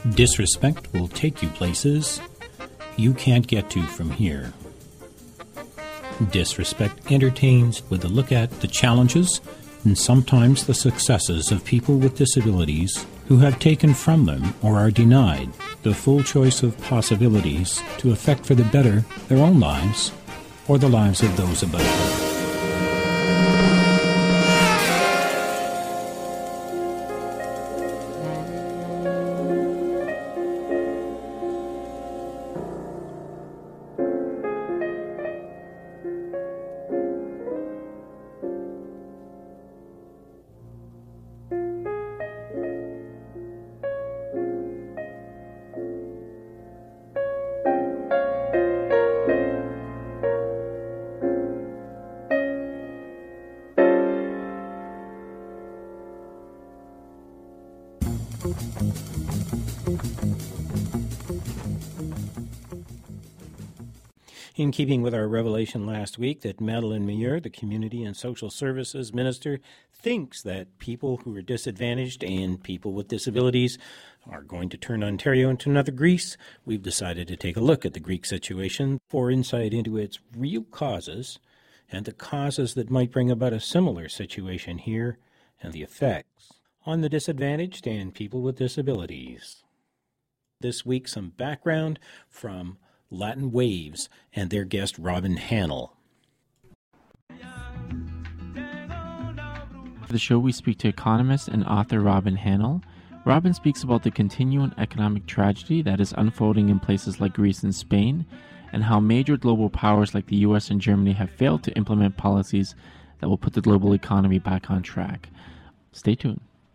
Disrespect will take you places you can't get to from here. Disrespect entertains with a look at the challenges and sometimes the successes of people with disabilities who have taken from them or are denied the full choice of possibilities to affect for the better their own lives or the lives of those about them. In keeping with our revelation last week that Madeleine Meilleur, the Community and Social Services Minister, thinks that people who are disadvantaged and people with disabilities are going to turn Ontario into another Greece, we've decided to take a look at the Greek situation for insight into its real causes and the causes that might bring about a similar situation here and the effects on the disadvantaged and people with disabilities. This week, some background from Latin Waves and their guest Robin Hannell. For the show, we speak to economist and author Robin Hannell. Robin speaks about the continuing economic tragedy that is unfolding in places like Greece and Spain, and how major global powers like the US and Germany have failed to implement policies that will put the global economy back on track. Stay tuned.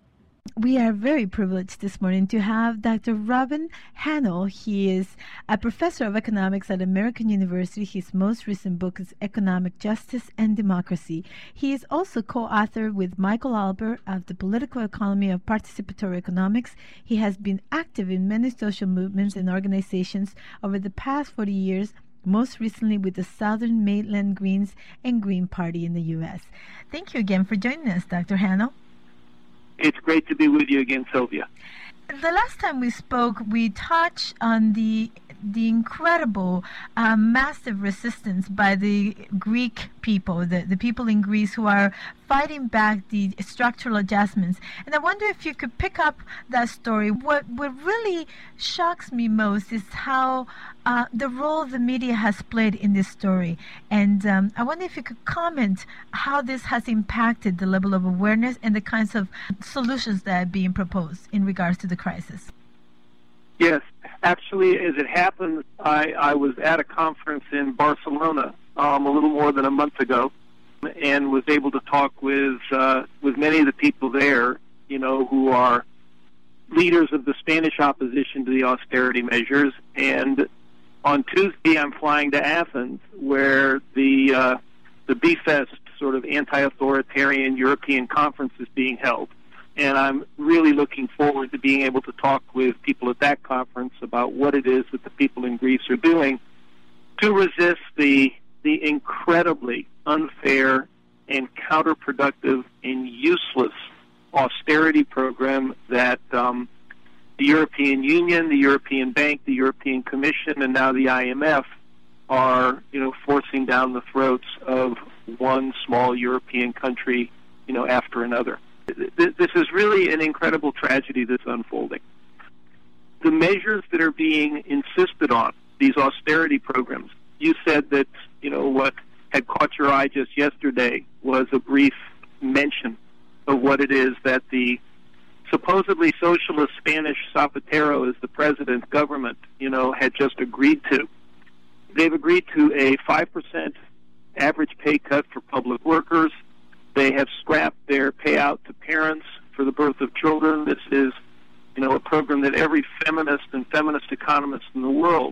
We are very privileged this morning to have Dr. Robin Hannell. He is a professor of economics at American University. His most recent book is Economic Justice and Democracy. He is also co-author with Michael Albert of The Political Economy of Participatory Economics. He has been active in many social movements and organizations over the past 40 years, most recently with the Southern Maitland Greens and Green Party in the U.S. Thank you again for joining us, Dr. Hannell. It's great to be with you again, Sylvia. The last time we spoke, we touched on the incredible, massive resistance by the Greek people, the people in Greece who are fighting back the structural adjustments. And I wonder if you could pick up that story. What really shocks me most is how the role the media has played in this story. And I wonder if you could comment how this has impacted the level of awareness and the kinds of solutions that are being proposed in regards to the crisis. Yes, actually, as it happened, I was at a conference in Barcelona a little more than a month ago, and was able to talk with many of the people there, who are leaders of the Spanish opposition to the austerity measures. And on Tuesday, I'm flying to Athens, where the BFEST sort of anti-authoritarian European conference is being held. And I'm really looking forward to being able to talk with people at that conference about what it is that the people in Greece are doing to resist the incredibly unfair and counterproductive and useless austerity program that the European Union, the European Bank, the European Commission, and now the IMF are, forcing down the throats of one small European country, after another. This is really an incredible tragedy that's unfolding. The measures that are being insisted on, these austerity programs, you said that, what had caught your eye just yesterday was a brief mention of what it is that the supposedly socialist Spanish Zapatero, as the president's government, had just agreed to. They've agreed to a 5% average pay cut for public workers. They have scrapped their payout to parents for the birth of children. This is, a program that every feminist and feminist economist in the world,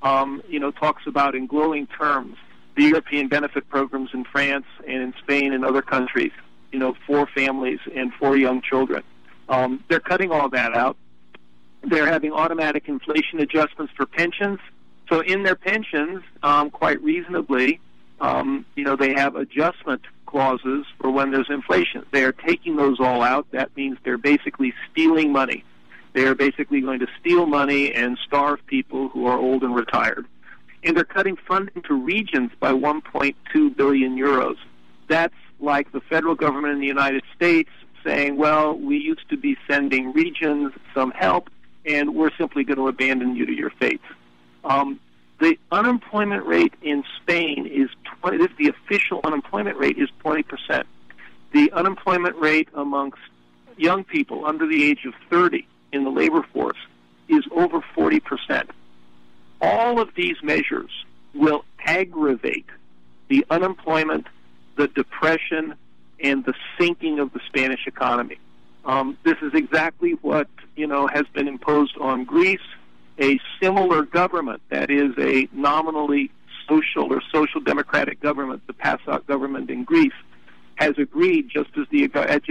talks about in glowing terms. The European benefit programs in France and in Spain and other countries, for families and for young children. They're cutting all that out. They're having automatic inflation adjustments for pensions. So in their pensions, quite reasonably, they have adjustment clauses for when there's inflation. They are taking those all out. That means they're basically stealing money They are basically going to steal money and starve people who are old and retired. And they're cutting funding to regions by 1.2 billion euros. That's like the federal government in the United States saying, well, we used to be sending regions some help, and we're simply going to abandon you to your fates. The unemployment rate in Spain is 20. The official unemployment rate is 20%. The unemployment rate amongst young people under the age of 30 in the labor force is over 40%. All of these measures will aggravate the unemployment, the depression, and the sinking of the Spanish economy. This is exactly what has been imposed on Greece. A similar government, that is a nominally social or social democratic government, the PASOK government in Greece, has agreed, just as the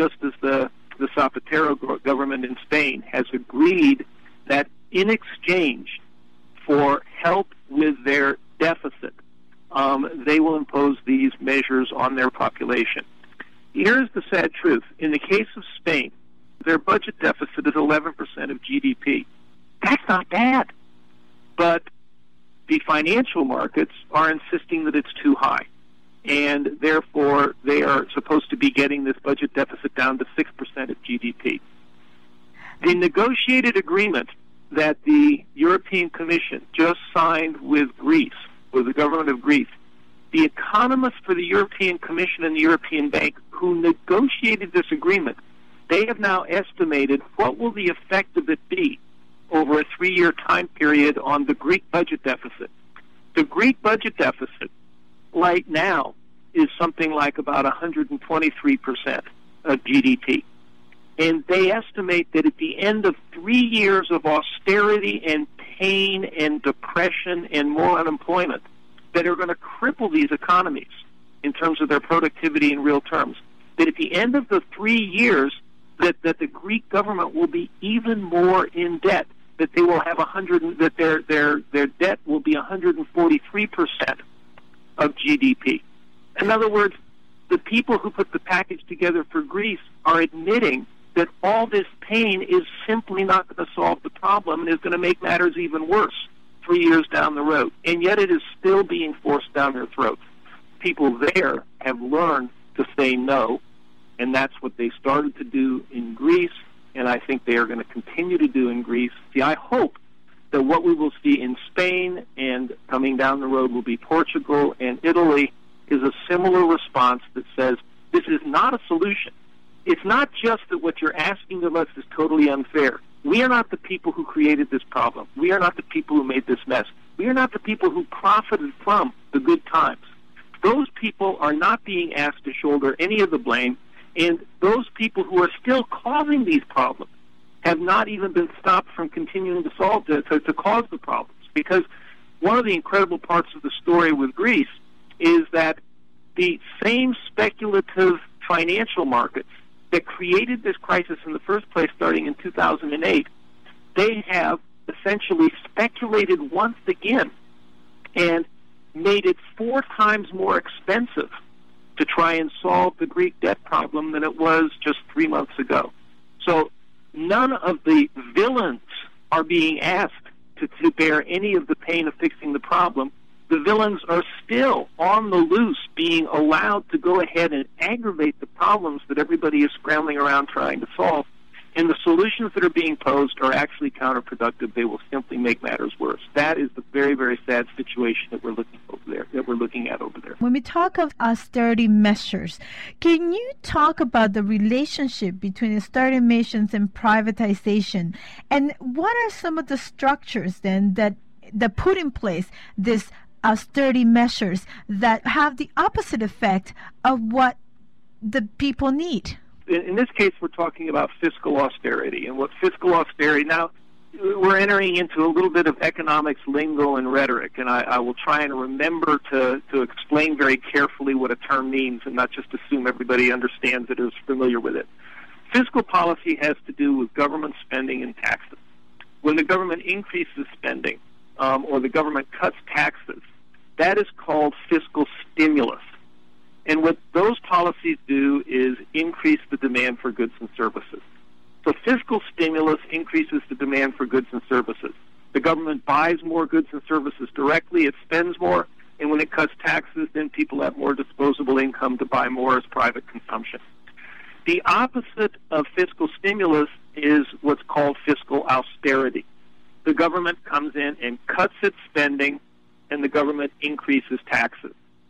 Zapatero government in Spain has agreed, that in exchange for help with their deficit, they will impose these measures on their population. Here's the sad truth. In the case of Spain, their budget deficit is 11% of GDP. That's not bad. But the financial markets are insisting that it's too high. And therefore, they are supposed to be getting this budget deficit down to 6% of GDP. The negotiated agreement that the European Commission just signed with Greece, with the government of Greece, the economists for the European Commission and the European Bank who negotiated this agreement, they have now estimated what will the effect of it be over a 3-year time period on the Greek budget deficit. The Greek budget deficit right now is something like about 123% of GDP. And they estimate that at the end of 3 years of austerity and pain and depression and more unemployment, that are going to cripple these economies in terms of their productivity in real terms, that at the end of the 3 years, that the Greek government will be even more in debt, that they will have their debt will be 143% of GDP. In other words, the people who put the package together for Greece are admitting that all this pain is simply not going to solve the problem and is going to make matters even worse 3 years down the road. And yet it is still being forced down their throats. People there have learned to say no, and that's what they started to do in Greece, and I think they are going to continue to do in Greece. See, I hope that what we will see in Spain and coming down the road will be Portugal and Italy is a similar response that says this is not a solution. It's not just that what you're asking of us is totally unfair. We are not the people who created this problem. We are not the people who made this mess. We are not the people who profited from the good times. Those people are not being asked to shoulder any of the blame, and those people who are still causing these problems have not even been stopped from continuing to cause the problems. Because one of the incredible parts of the story with Greece is that the same speculative financial markets that created this crisis in the first place starting in 2008, they have essentially speculated once again and made it 4 times more expensive to try and solve the Greek debt problem than it was just 3 months ago. So none of the villains are being asked to bear any of the pain of fixing the problem. The villains are still on the loose, being allowed to go ahead and aggravate the problems that everybody is scrambling around trying to solve. And the solutions that are being posed are actually counterproductive. They will simply make matters worse. That is the very, very sad situation that we're looking at over there. When we talk of austerity measures, can you talk about the relationship between austerity measures and privatization? And what are some of the structures then that put in place this austerity measures that have the opposite effect of what the people need? In this case, we're talking about fiscal austerity. And what fiscal austerity, now we're entering into a little bit of economics lingo and rhetoric, and I will try and remember to explain very carefully what a term means and not just assume everybody understands it or is familiar with it. Fiscal policy has to do with government spending and taxes. When the government increases spending or the government cuts taxes, that is called fiscal stimulus. And what those policies do is increase the demand for goods and services. So fiscal stimulus increases the demand for goods and services. The government buys more goods and services directly, it spends more, and when it cuts taxes, then people have more disposable income to buy more as private consumption. The opposite of fiscal stimulus is what's called fiscal austerity. The government comes in and cuts its spending, and the government increases taxes.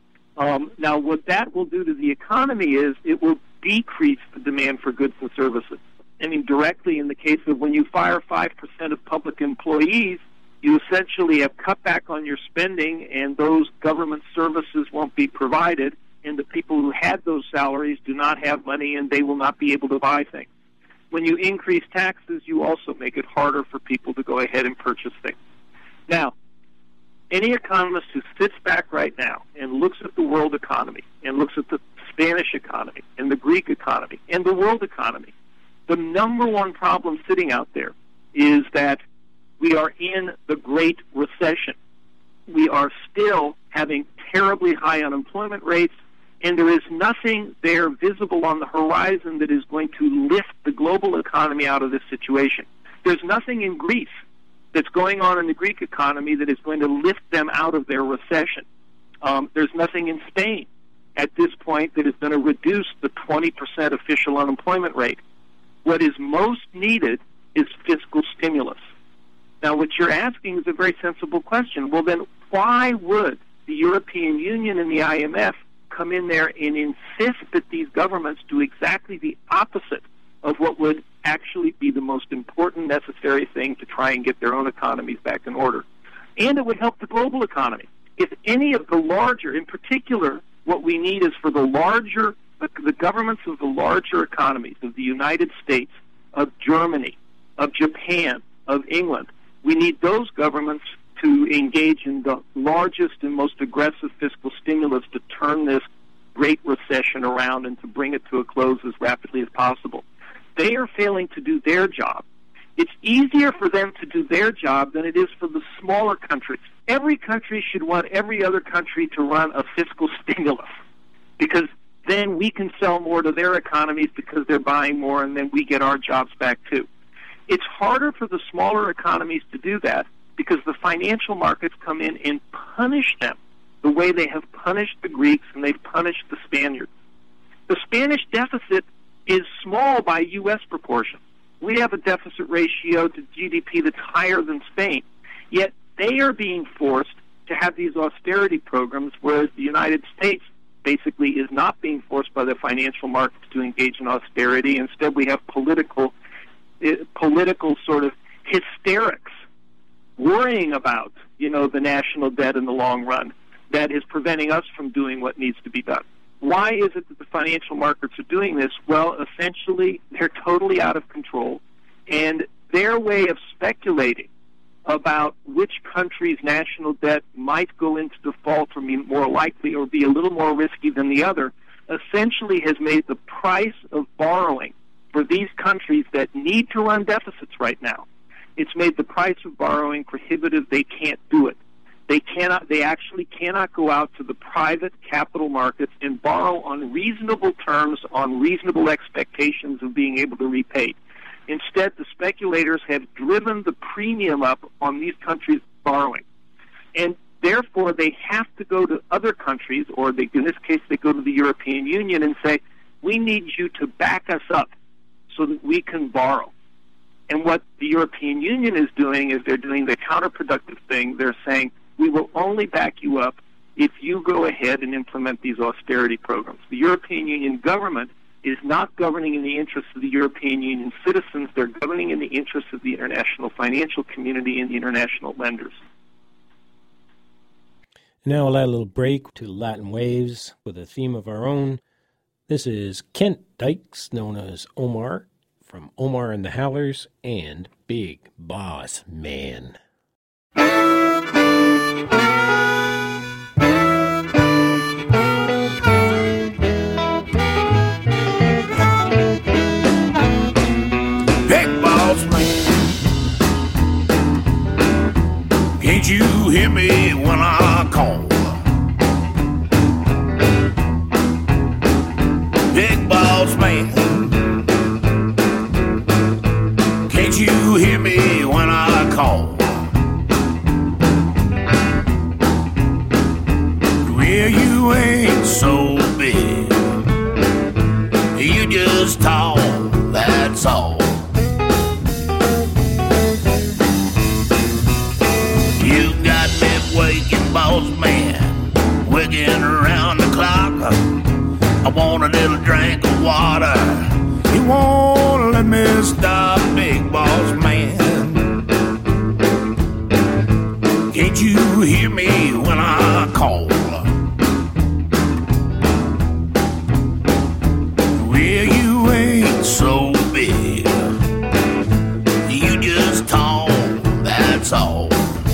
Now, what that will do to the economy is it will decrease the demand for goods and services. I mean, directly in the case of when you fire 5% of public employees, you essentially have cut back on your spending, and those government services won't be provided, and the people who had those salaries do not have money, and they will not be able to buy things. When you increase taxes, you also make it harder for people to go ahead and purchase things. Now, any economist who sits back right now and looks at the world economy and looks at the Spanish economy and the Greek economy and the world economy, the number one problem sitting out there is that we are in the Great Recession. We are still having terribly high unemployment rates, and there is nothing there visible on the horizon that is going to lift the global economy out of this situation. There's nothing in Greece that's going on in the Greek economy that is going to lift them out of their recession. There's nothing in Spain at this point that is going to reduce the 20% official unemployment rate. What is most needed is fiscal stimulus. Now, what you're asking is a very sensible question. Well, then why would the European Union and the IMF come in there and insist that these governments do exactly the opposite of what would actually be the most important necessary thing to try and get their own economies back in order? And it would help the global economy. If any of the larger, in particular, what we need is for the governments of the larger economies of the United States, of Germany, of Japan, of England, we need those governments to engage in the largest and most aggressive fiscal stimulus to turn this Great Recession around and to bring it to a close as rapidly as possible. They are failing to do their job. It's easier for them to do their job than it is for the smaller countries. Every country should want every other country to run a fiscal stimulus, because then we can sell more to their economies because they're buying more, and then we get our jobs back too. It's harder for the smaller economies to do that because the financial markets come in and punish them the way they have punished the Greeks and they've punished the Spaniards. The Spanish deficit is small by U.S. proportions. We have a deficit ratio to GDP that's higher than Spain, yet they are being forced to have these austerity programs, whereas the United States basically is not being forced by the financial markets to engage in austerity. Instead, we have political sort of hysterics worrying about, the national debt in the long run that is preventing us from doing what needs to be done. Why is it that the financial markets are doing this? Well, essentially, they're totally out of control, and their way of speculating about which country's national debt might go into default or be more likely or be a little more risky than the other essentially has made the price of borrowing for these countries that need to run deficits right now, it's made the price of borrowing prohibitive. They can't do it. They actually cannot go out to the private capital markets and borrow on reasonable terms, on reasonable expectations of being able to repay. Instead, the speculators have driven the premium up on these countries' borrowing. And therefore, they have to go to other countries, or in this case, they go to the European Union and say, we need you to back us up so that we can borrow. And what the European Union is doing is they're doing the counterproductive thing. They're saying, we will only back you up if you go ahead and implement these austerity programs. The European Union government is not governing in the interests of the European Union citizens. They're governing in the interests of the international financial community and the international lenders. Now we'll add a little break to Latin Waves with a theme of our own. This is Kent Dykes, known as Omar, from Omar and the Howlers and Big Boss Man. Can't you hear me when I call? Big boss man. call. Well, you ain't so big. You just tall, that's all. You got me waking, boss man, wigging around the clock. I want a little drink of water. You won't let me stop, big boss man. Can't you hear me when I call? Well, you ain't so big. You just tall, that's all.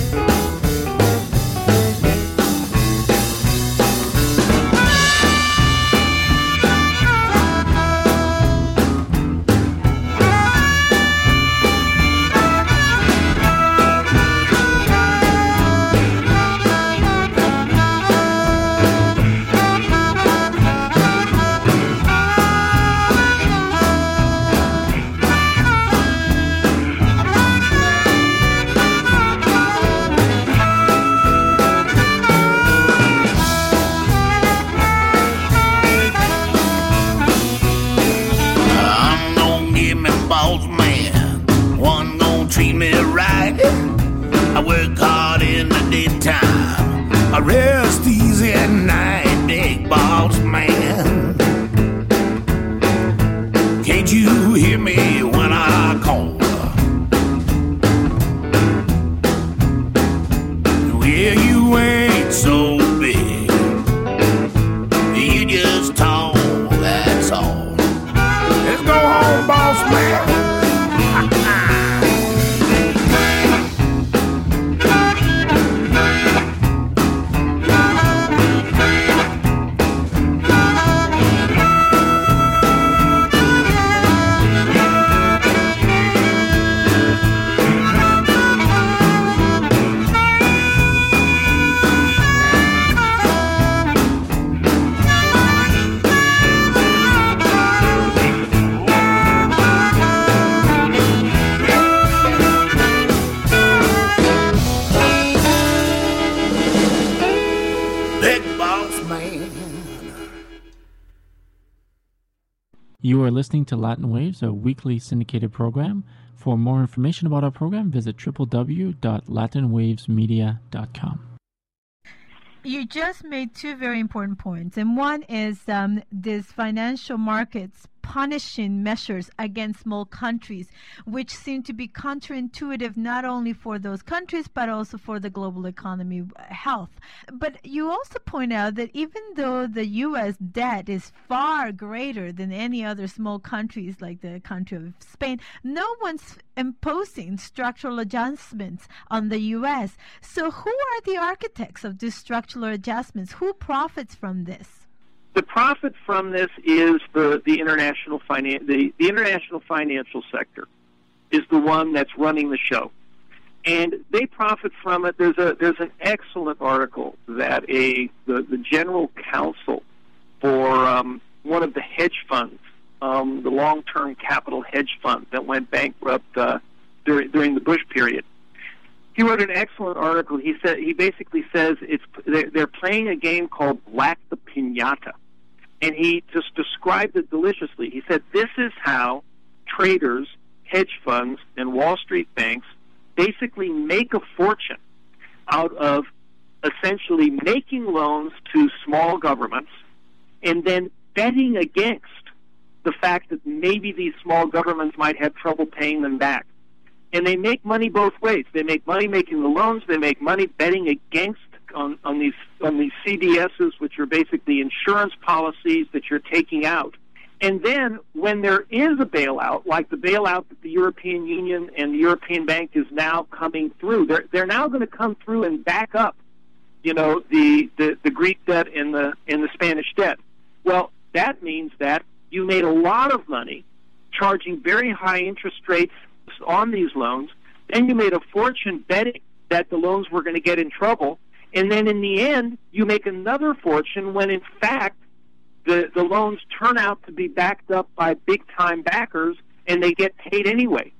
Treat me right. I work hard in the daytime. I rest easy at night, big boss man. Can't you hear me when I call? Well, you ain't so big. You just tall, that's all. Let's go home, boss man. You are listening to Latin Waves, a weekly syndicated program. For more information about our program, visit www.latinwavesmedia.com. You just made two very important points, and one is this financial markets punishing measures against small countries, which seem to be counterintuitive not only for those countries but also for the global economy health. But you also point out that even though the U.S. debt is far greater than any other small countries like the country of Spain, no one's imposing structural adjustments on the U.S. So who are the architects of these structural adjustments? Who profits from this? The profit from this is the international the international financial sector is the one that's running the show, and they profit from it. There's an excellent article that the general counsel for one of the hedge funds, the long-term capital hedge fund that went bankrupt during the Bush period. He wrote an excellent article. He basically says they're playing a game called Black the Piñata. And he just described it deliciously. He said, this is how traders, hedge funds, and Wall Street banks basically make a fortune out of essentially making loans to small governments and then betting against the fact that maybe these small governments might have trouble paying them back. And they make money both ways. They make money making the loans. They make money betting against on these CDSs, which are basically insurance policies that you're taking out. And then when there is a bailout, like the bailout that the European Union and the European Bank is now coming through, they're now going to come through and back up, the Greek debt and the Spanish debt. Well, that means that you made a lot of money charging very high interest rates on these loans. Then you made a fortune betting that the loans were going to get in trouble. And then in the end, you make another fortune when, in fact, the loans turn out to be backed up by big-time backers, and they get paid anyway.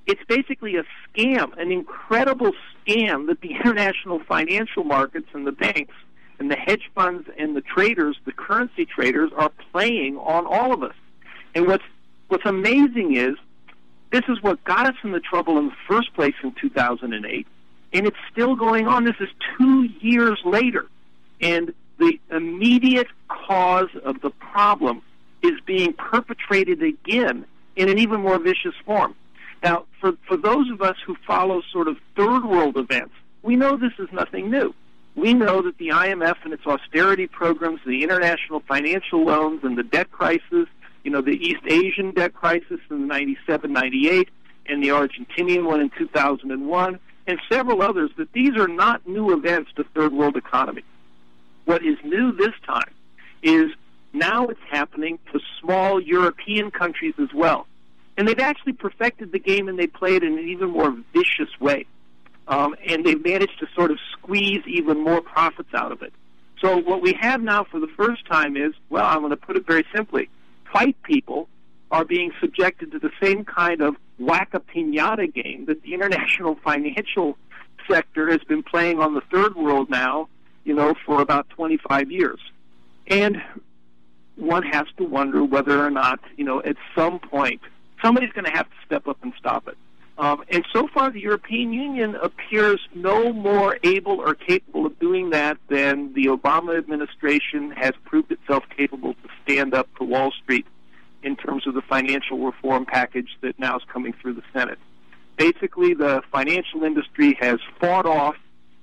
It's basically a scam, an incredible scam that the international financial markets and the banks and the hedge funds and the traders, the currency traders, are playing on all of us. And what's amazing is this is what got us into trouble in the first place in 2008, and it's still going on. This is 2 years later, and the immediate cause of the problem is being perpetrated again in an even more vicious form. Now, for those of us who follow sort of third world events, we know this is nothing new. We know that the IMF and its austerity programs, the international financial loans and the debt crisis, the East Asian debt crisis in 97, 98, and the Argentinian one in 2001, and several others, that these are not new events to third world economy. What is new this time is now it's happening to small European countries as well. And they've actually perfected the game, and they play it in an even more vicious way. And they've managed to sort of squeeze even more profits out of it. So what we have now for the first time is, well, I'm going to put it very simply, white people are being subjected to the same kind of whack-a-piñata game that the international financial sector has been playing on the third world now, for about 25 years. And one has to wonder whether or not, at some point, somebody's going to have to step up and stop it. And so far, the European Union appears no more able or capable of doing that than the Obama administration has proved itself capable to stand up to Wall Street in terms of the financial reform package that now is coming through the Senate. Basically, the financial industry has fought off,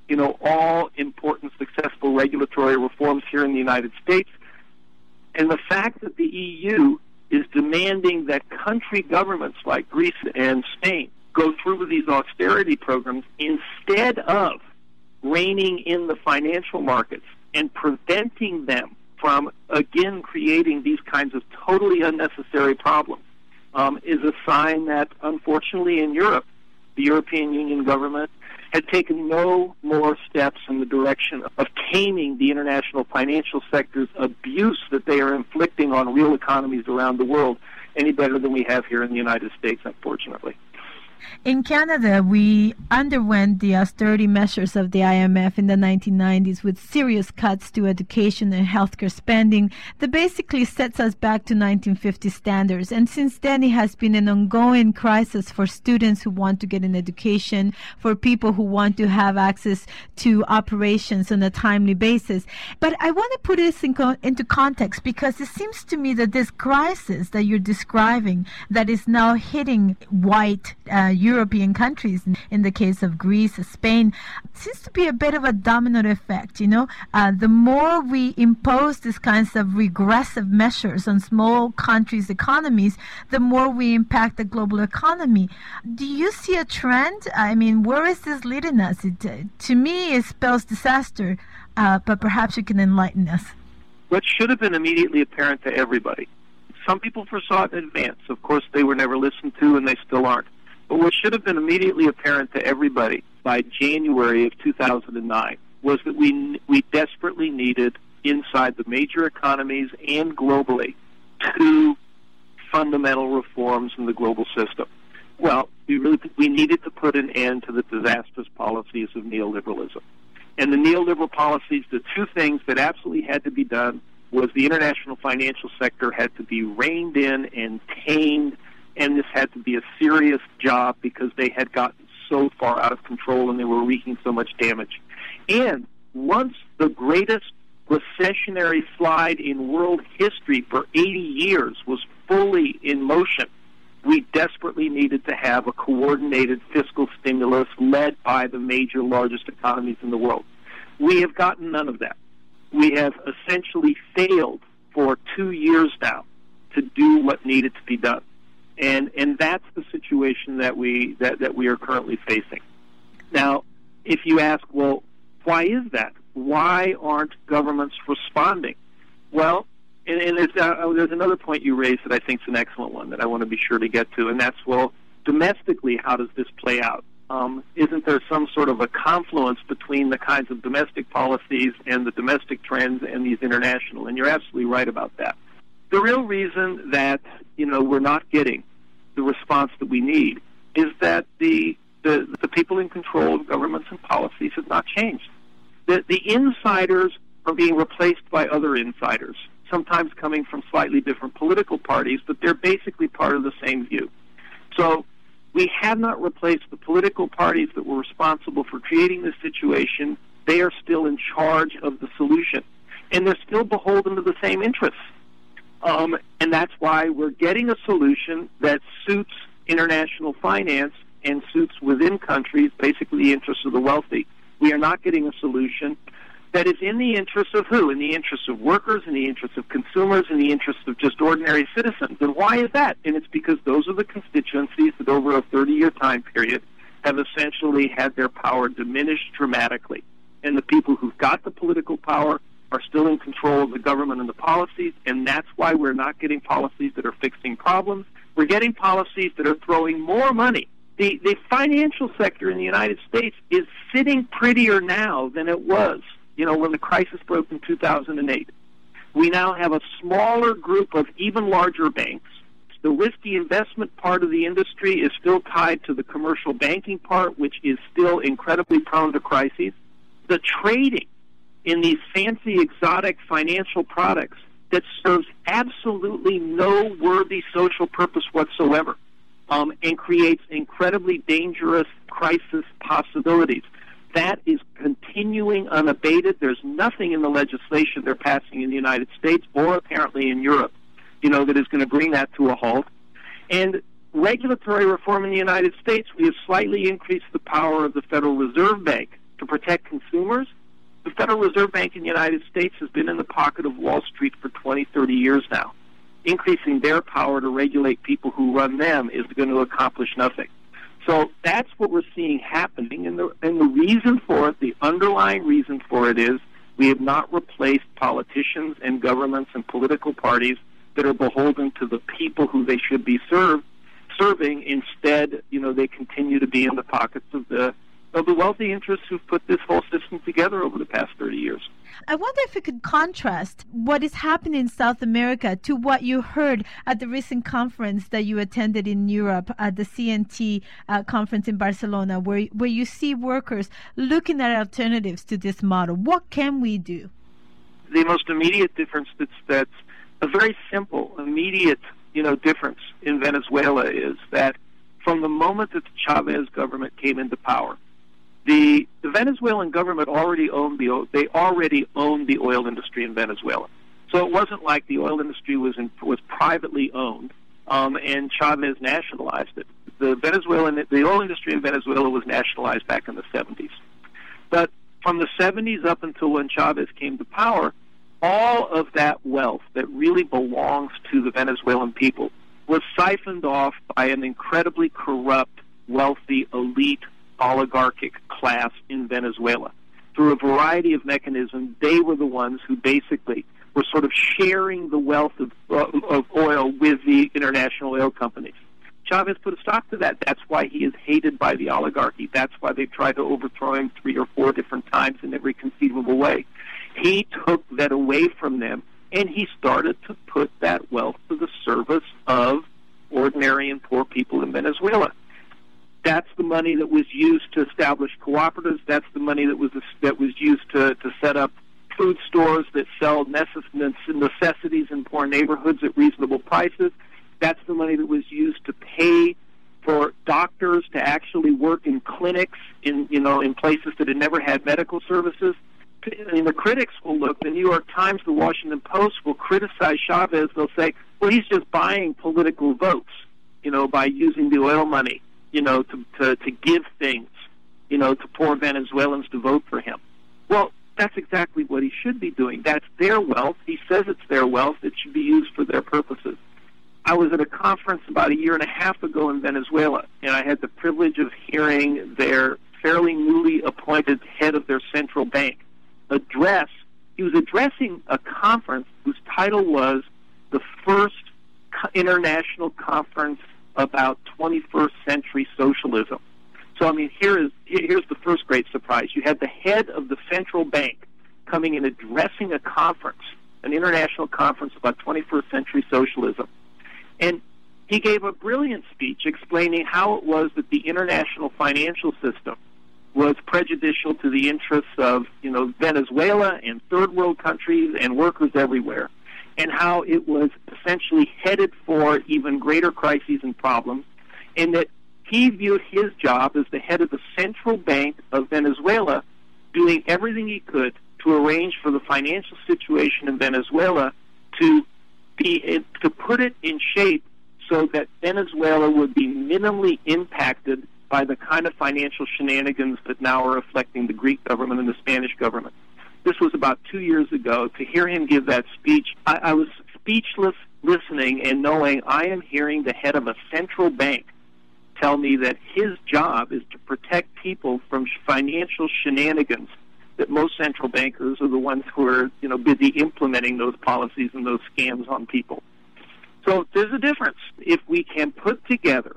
all important, successful regulatory reforms here in the United States. And the fact that the EU is demanding that country governments like Greece and Spain go through with these austerity programs instead of reining in the financial markets and preventing them from, again, creating these kinds of totally unnecessary problems, is a sign that, unfortunately, in Europe, the European Union government had taken no more steps in the direction of taming the international financial sector's abuse that they are inflicting on real economies around the world any better than we have here in the United States, unfortunately. In Canada, we underwent the austerity measures of the IMF in the 1990s with serious cuts to education and healthcare spending that basically sets us back to 1950 standards. And since then, it has been an ongoing crisis for students who want to get an education, for people who want to have access to operations on a timely basis. But I want to put this into context, because it seems to me that this crisis that you're describing that is now hitting white European countries, in the case of Greece, Spain, seems to be a bit of a domino effect. The more we impose these kinds of regressive measures on small countries' economies, the more we impact the global economy. Do you see a trend? I mean, where is this leading us? To me, it spells disaster, but perhaps you can enlighten us. What should have been immediately apparent to everybody. Some people foresaw it in advance. Of course, they were never listened to, and they still aren't. But what should have been immediately apparent to everybody by January of 2009 was that we desperately needed, inside the major economies and globally, two fundamental reforms in the global system. Well, we needed to put an end to the disastrous policies of neoliberalism. And the neoliberal policies, the two things that absolutely had to be done was the international financial sector had to be reined in and tamed, and this had to be a serious job because they had gotten so far out of control and they were wreaking so much damage. And once the greatest recessionary slide in world history for 80 years was fully in motion, we desperately needed to have a coordinated fiscal stimulus led by the major, largest economies in the world. We have gotten none of that. We have essentially failed for 2 years now to do what needed to be done. And that's the situation that we are currently facing. Now, if you ask, well, why is that? Why aren't governments responding? Well, and there's another point you raised that I think is an excellent one that I want to be sure to get to, and that's, well, domestically, how does this play out? Isn't there some sort of a confluence between the kinds of domestic policies and the domestic trends and these international? And you're absolutely right about that. The real reason that, we're not getting the response that we need is that the people in control of governments and policies have not changed. The insiders are being replaced by other insiders, sometimes coming from slightly different political parties, but they're basically part of the same view. So we have not replaced the political parties that were responsible for creating this situation. They are still in charge of the solution, and they're still beholden to the same interests. And that's why we're getting a solution that suits international finance and suits within countries, basically the interests of the wealthy. We are not getting a solution that is in the interest of who? In the interest of workers, in the interest of consumers, in the interest of just ordinary citizens. And why is that? And it's because those are the constituencies that over a 30-year time period have essentially had their power diminished dramatically. And the people who've got the political power are still in control of the government and the policies, and that's why we're not getting policies that are fixing problems. We're getting policies that are throwing more money. The financial sector in the United States is sitting prettier now than it was, when the crisis broke in 2008. We now have a smaller group of even larger banks. The risky investment part of the industry is still tied to the commercial banking part, which is still incredibly prone to crises. The trading in these fancy, exotic financial products that serves absolutely no worthy social purpose whatsoever, and creates incredibly dangerous crisis possibilities. That is continuing unabated. There's nothing in the legislation they're passing in the United States or apparently in Europe, that is going to bring that to a halt. And regulatory reform in the United States, we have slightly increased the power of the Federal Reserve Bank to protect consumers. The Federal Reserve Bank in the United States has been in the pocket of Wall Street for 20, 30 years now. Increasing their power to regulate people who run them is going to accomplish nothing. So that's what we're seeing happening, and the reason for it, the underlying reason for it is we have not replaced politicians and governments and political parties that are beholden to the people who they should be serving. Instead, they continue to be in the pockets of the wealthy interests who've put this whole system together over the past 30 years. I wonder if you could contrast what is happening in South America to what you heard at the recent conference that you attended in Europe, at the CNT conference in Barcelona, where you see workers looking at alternatives to this model. What can we do? The most immediate difference that's a very simple, immediate, difference in Venezuela is that from the moment that the Chavez government came into power, the Venezuelan government already owned the oil industry in Venezuela. So it wasn't like the oil industry was privately owned and Chavez nationalized it. The oil industry in Venezuela was nationalized back in the 70s. But from the 70s up until when Chavez came to power, all of that wealth that really belongs to the Venezuelan people was siphoned off by an incredibly corrupt, wealthy, elite, oligarchic class in Venezuela. Through a variety of mechanisms, they were the ones who basically were sort of sharing the wealth of oil with the international oil companies. Chavez put a stop to that. That's why he is hated by the oligarchy. That's why they've tried to overthrow him 3 or 4 different times in every conceivable way. He took that away from them, and he started to put that wealth to the service of ordinary and poor people in Venezuela. That's the money that was used to establish cooperatives. That's the money that was used to set up food stores that sell necessities in poor neighborhoods at reasonable prices. That's the money that was used to pay for doctors to actually work in clinics in places that had never had medical services. And the critics will look, the New York Times, the Washington Post will criticize Chavez. They'll say, well, he's just buying political votes, by using the oil money, to give things, to poor Venezuelans to vote for him. Well, that's exactly what he should be doing. That's their wealth. He says it's their wealth. It should be used for their purposes. I was at a conference about 1.5 years ago in Venezuela, and I had the privilege of hearing their fairly newly appointed head of their central bank address. He was addressing a conference whose title was the first international conference about 21st century socialism. So, here's the first great surprise. You had the head of the central bank coming and addressing a conference, an international conference about 21st century socialism. And he gave a brilliant speech explaining how it was that the international financial system was prejudicial to the interests of, Venezuela and third world countries and workers everywhere, and how it was essentially headed for even greater crises and problems, and that he viewed his job as the head of the central bank of Venezuela, doing everything he could to arrange for the financial situation in Venezuela to put it in shape so that Venezuela would be minimally impacted by the kind of financial shenanigans that now are affecting the Greek government and the Spanish government. This was about 2 years ago. To hear him give that speech, I was speechless listening and knowing I am hearing the head of a central bank tell me that his job is to protect people from financial shenanigans, that most central bankers are the ones who are, busy implementing those policies and those scams on people. So there's a difference. If we can put together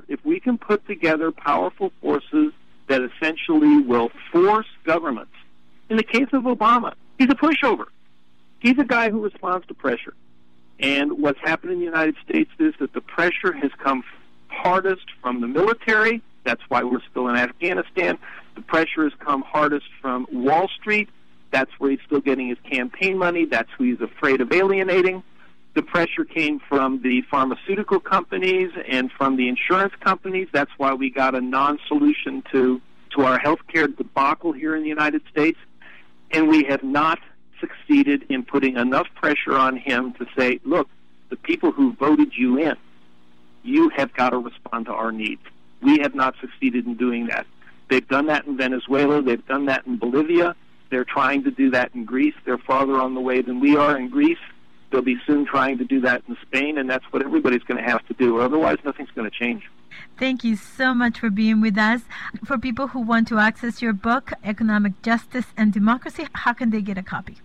powerful forces that essentially will force governments. In the case of Obama, he's a pushover. He's a guy who responds to pressure. And what's happened in the United States is that the pressure has come hardest from the military. That's why we're still in Afghanistan. The pressure has come hardest from Wall Street. That's where he's still getting his campaign money. That's who he's afraid of alienating. The pressure came from the pharmaceutical companies and from the insurance companies. That's why we got a non-solution to our healthcare debacle here in the United States. And we have not succeeded in putting enough pressure on him to say, look, the people who voted you in, you have got to respond to our needs. We have not succeeded in doing that. They've done that in Venezuela. They've done that in Bolivia. They're trying to do that in Greece. They're farther on the way than we are in Greece. They'll be soon trying to do that in Spain, and that's what everybody's going to have to do. Otherwise, nothing's going to change. Thank you so much for being with us. For people who want to access your book, Economic Justice and Democracy, how can they get a copy?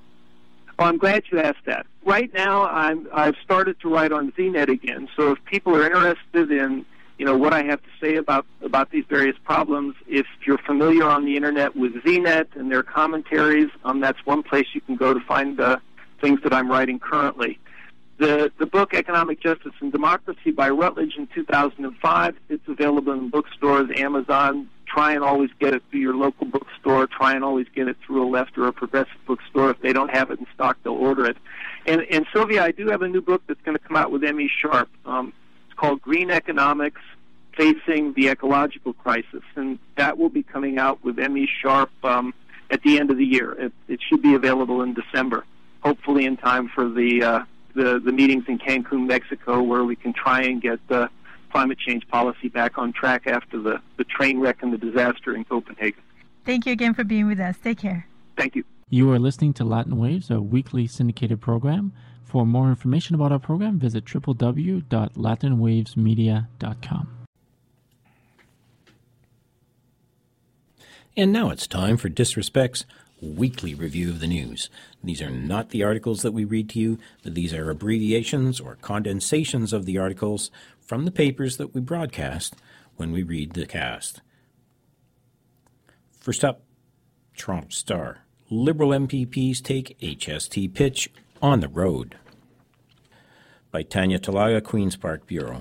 Oh, I'm glad you asked that. Right now, I've started to write on ZNet again. So if people are interested in, what I have to say about these various problems, if you're familiar on the internet with ZNet and their commentaries, that's one place you can go to find things that I'm writing currently. The book Economic Justice and Democracy by Rutledge in 2005, it's available in bookstores, Amazon. Try and always get it through your local bookstore. Try and always get it through a left or a progressive bookstore. If they don't have it in stock, they'll order it. And Sylvia, I do have a new book that's going to come out with M.E. Sharp. It's called Green Economics, Facing the Ecological Crisis. And that will be coming out with M.E. Sharp at the end of the year. It should be available in December, hopefully in time for the meetings in Cancun, Mexico, where we can try and get climate change policy back on track after the train wreck and the disaster in Copenhagen. Thank you again for being with us. Take care. Thank you. You are listening to Latin Waves, a weekly syndicated program. For more information about our program, visit www.latinwavesmedia.com. And now it's time for Disrespect's weekly review of the news. These are not the articles that we read to you, but these are abbreviations or condensations of the articles from the papers that we broadcast when we read the cast. First up, Toronto Star. Liberal MPPs take HST pitch on the road. By Tanya Talaga, Queen's Park Bureau.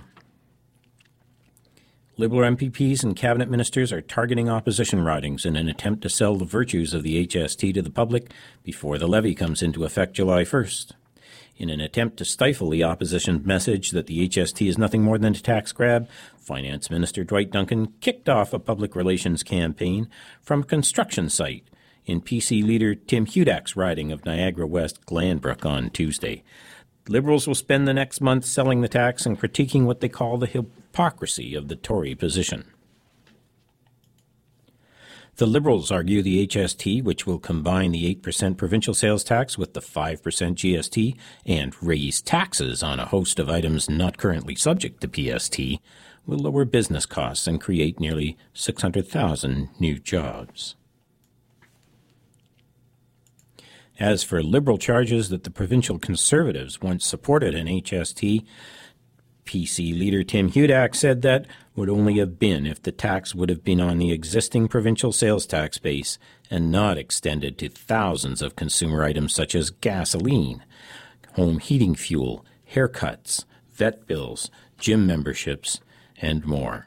Liberal MPPs and cabinet ministers are targeting opposition ridings in an attempt to sell the virtues of the HST to the public before the levy comes into effect July 1st. In an attempt to stifle the opposition's message that the HST is nothing more than a tax grab, Finance Minister Dwight Duncan kicked off a public relations campaign from a construction site in PC leader Tim Hudak's riding of Niagara West Glanbrook on Tuesday. Liberals will spend the next month selling the tax and critiquing what they call the hypocrisy of the Tory position. The Liberals argue the HST, which will combine the 8% provincial sales tax with the 5% GST and raise taxes on a host of items not currently subject to PST, will lower business costs and create nearly 600,000 new jobs. As for Liberal charges that the provincial Conservatives once supported an HST, PC leader Tim Hudak said that would only have been if the tax would have been on the existing provincial sales tax base and not extended to thousands of consumer items such as gasoline, home heating fuel, haircuts, vet bills, gym memberships, and more.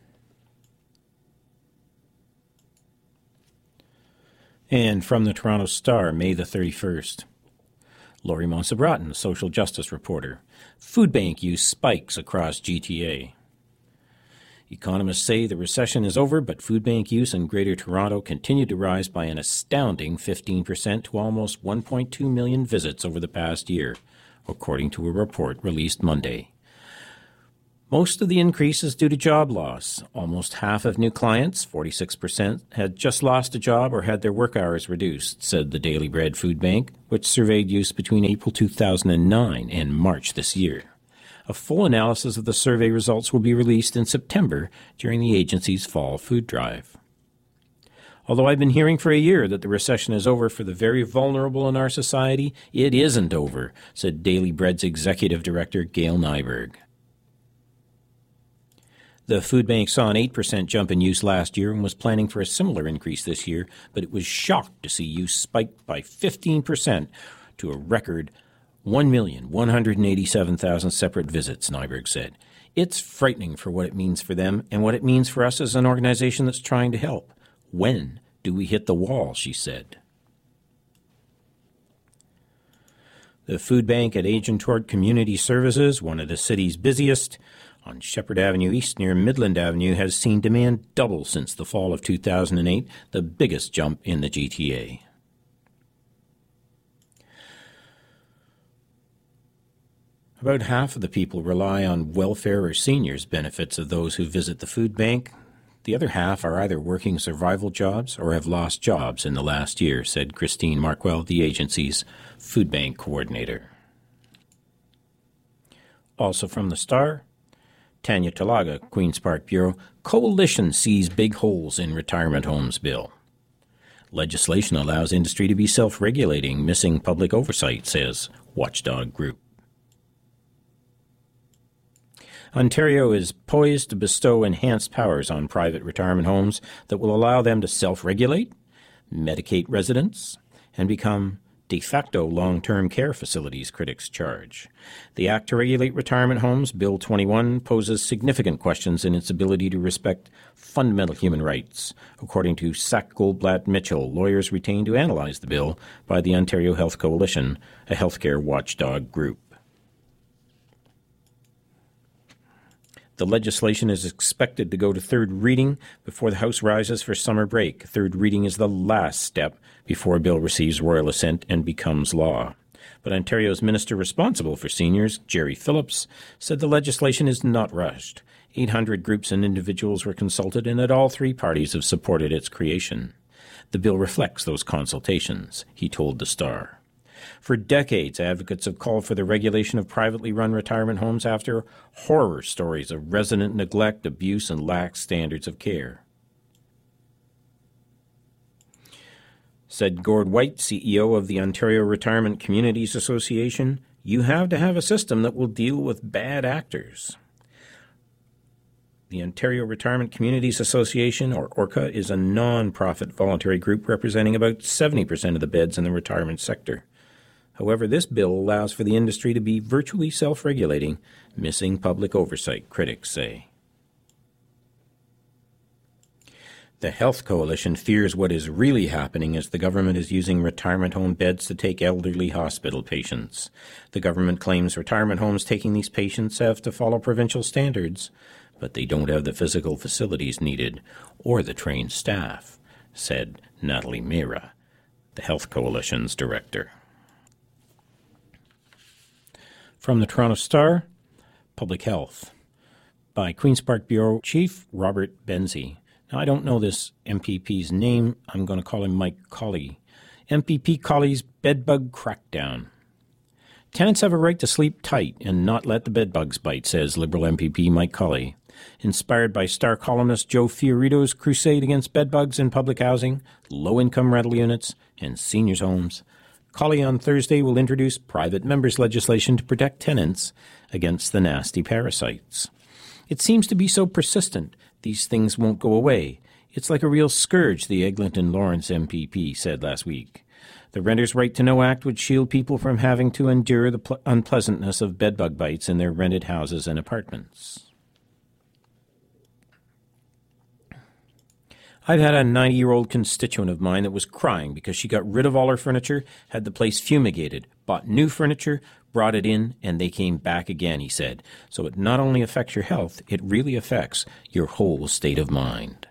And from the Toronto Star, May the 31st. Laurie Montsebraten, social justice reporter. Food bank use spikes across GTA. Economists say the recession is over, but food bank use in Greater Toronto continued to rise by an astounding 15% to almost 1.2 million visits over the past year, according to a report released Monday. Most of the increase is due to job loss. Almost half of new clients, 46%, had just lost a job or had their work hours reduced, said the Daily Bread Food Bank, which surveyed use between April 2009 and March this year. A full analysis of the survey results will be released in September during the agency's fall food drive. Although I've been hearing for a year that the recession is over for the very vulnerable in our society, it isn't over, said Daily Bread's executive director Gail Nyberg. The food bank saw an 8% jump in use last year and was planning for a similar increase this year, but it was shocked to see use spike by 15% to a record 1,187,000 separate visits, Nyberg said. It's frightening for what it means for them and what it means for us as an organization that's trying to help. When do we hit the wall, she said. The food bank at Agincourt Community Services, one of the city's busiest, on Shepherd Avenue East near Midland Avenue, has seen demand double since the fall of 2008, the biggest jump in the GTA. About half of the people rely on welfare or seniors benefits of those who visit the food bank. The other half are either working survival jobs or have lost jobs in the last year, said Christine Markwell, the agency's food bank coordinator. Also from the Star, Tanya Talaga, Queen's Park Bureau, Coalition sees big holes in retirement homes bill. Legislation allows industry to be self-regulating, missing public oversight, says Watchdog Group. Ontario is poised to bestow enhanced powers on private retirement homes that will allow them to self-regulate, medicate residents, and become de facto long-term care facilities, critics charge. The Act to Regulate Retirement Homes, Bill 21, poses significant questions in its ability to respect fundamental human rights, according to Sack Goldblatt Mitchell, lawyers retained to analyze the bill by the Ontario Health Coalition, a healthcare watchdog group. The legislation is expected to go to third reading before the House rises for summer break. Third reading is the last step before a bill receives royal assent and becomes law. But Ontario's minister responsible for seniors, Jerry Phillips, said the legislation is not rushed. 800 groups and individuals were consulted, and that all three parties have supported its creation. The bill reflects those consultations, he told the Star. For decades, advocates have called for the regulation of privately run retirement homes after horror stories of resident neglect, abuse, and lax standards of care. Said Gord White, CEO of the Ontario Retirement Communities Association, you have to have a system that will deal with bad actors. The Ontario Retirement Communities Association, or ORCA, is a non-profit voluntary group representing about 70% of the beds in the retirement sector. However, this bill allows for the industry to be virtually self-regulating, missing public oversight, critics say. The Health Coalition fears what is really happening as the government is using retirement home beds to take elderly hospital patients. The government claims retirement homes taking these patients have to follow provincial standards, but they don't have the physical facilities needed or the trained staff, said Natalie Mehra, the Health Coalition's director. From the Toronto Star, Public Health, by Queen's Park Bureau Chief Robert Benzie. Now, I don't know this MPP's name. I'm going to call him Mike Colley. MPP Colley's bedbug crackdown. Tenants have a right to sleep tight and not let the bedbugs bite, says Liberal MPP Mike Colley. Inspired by Star columnist Joe Fiorito's crusade against bedbugs in public housing, low-income rental units, and seniors' homes, Colley on Thursday will introduce private members' legislation to protect tenants against the nasty parasites. It seems to be so persistent, these things won't go away. It's like a real scourge, the Eglinton Lawrence MPP said last week. The Renters' Right to Know Act would shield people from having to endure the unpleasantness of bedbug bites in their rented houses and apartments. I've had a 90-year-old constituent of mine that was crying because she got rid of all her furniture, had the place fumigated, bought new furniture, brought it in, and they came back again, he said. So it not only affects your health, it really affects your whole state of mind.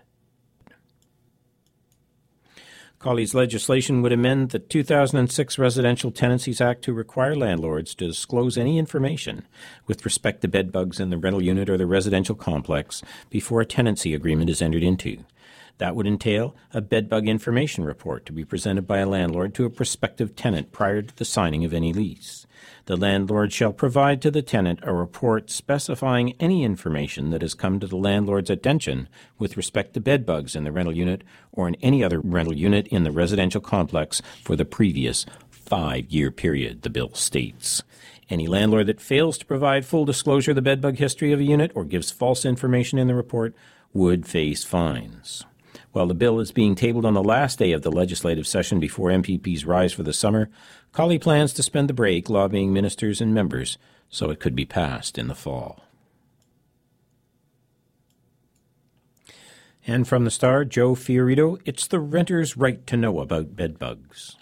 Colley's legislation would amend the 2006 Residential Tenancies Act to require landlords to disclose any information with respect to bedbugs in the rental unit or the residential complex before a tenancy agreement is entered into. That would entail a bedbug information report to be presented by a landlord to a prospective tenant prior to the signing of any lease. The landlord shall provide to the tenant a report specifying any information that has come to the landlord's attention with respect to bedbugs in the rental unit or in any other rental unit in the residential complex for the previous 5-year period, the bill states. Any landlord that fails to provide full disclosure of the bedbug history of a unit or gives false information in the report would face fines. While the bill is being tabled on the last day of the legislative session before MPPs rise for the summer, Colley plans to spend the break lobbying ministers and members so it could be passed in the fall. And from the Star, Joe Fiorito, it's the renter's right to know about bedbugs.